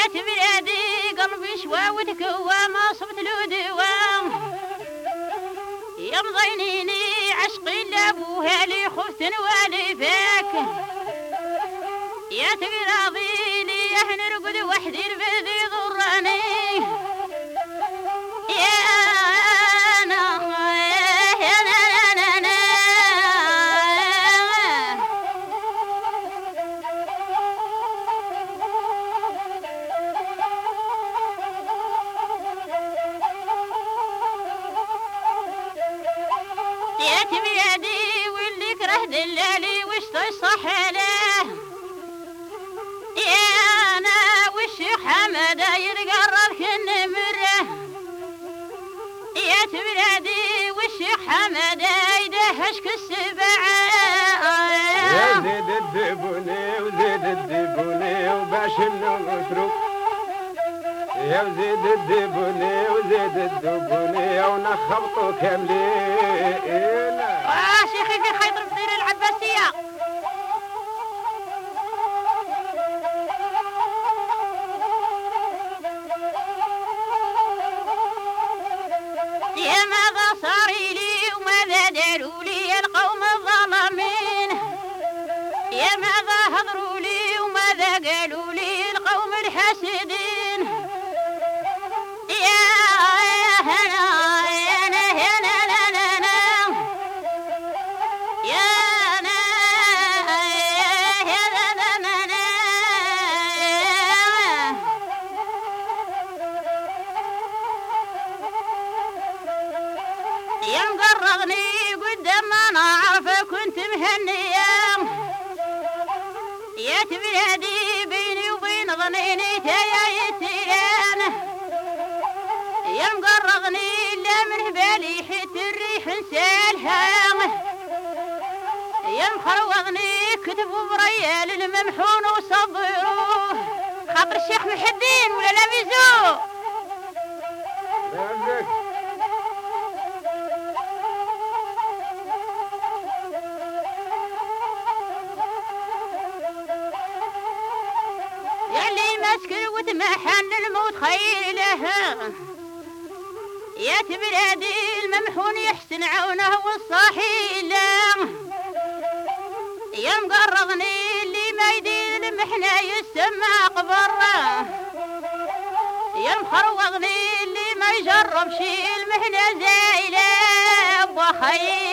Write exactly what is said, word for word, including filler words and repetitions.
يا تبلادي قلبي شوى وتكوى ما صبت له دوام يا مضينيني عشقي لابوها لي خفت والي فاك يا تقراضي لي احنا نرقد وحدي البذي ضراني يا انا يا انا انا انا يا تبيادي واللي كره دلالي وش تصح له يا انا والشيخ حمد يتقرب كن مره يا تبلادي والشيخ حمد يدهشك السبعه يا زيد الدبوني وزيد الدبوني وباش النغترو يا زيد الدبوني وزيد الدبوني ونخبطوا كاملين اه شيخي في خيط الفطير العباسيه يا ماذا صار لي وماذا داروا لي القوم الظالمين يا ماذا هضروا لي وماذا قالوا لي القوم الحاسدين يا هنا يا هنا هنا هنا هنا يا هنا هنا هنا يا مقرغني قدام ما نعرف كنت مهنية يا تبلادي بيني وبين ظنيني تايا يتيان يا مقرغني لا من بالي حيت الريح نسالها يا مخروضني كتبوا بريال الممحون وصبروه خاطر الشيخ محي الدين ولا لا ميزو ياللي مسكن وتمحن الموت خير له يا تبلادي الممحون يحسن عونه والصاحي له يا مقرضني اللي ما يدير المحنة يسمى قبره يا مخروضني اللي ما يجرب شي المحنة زايلة وخير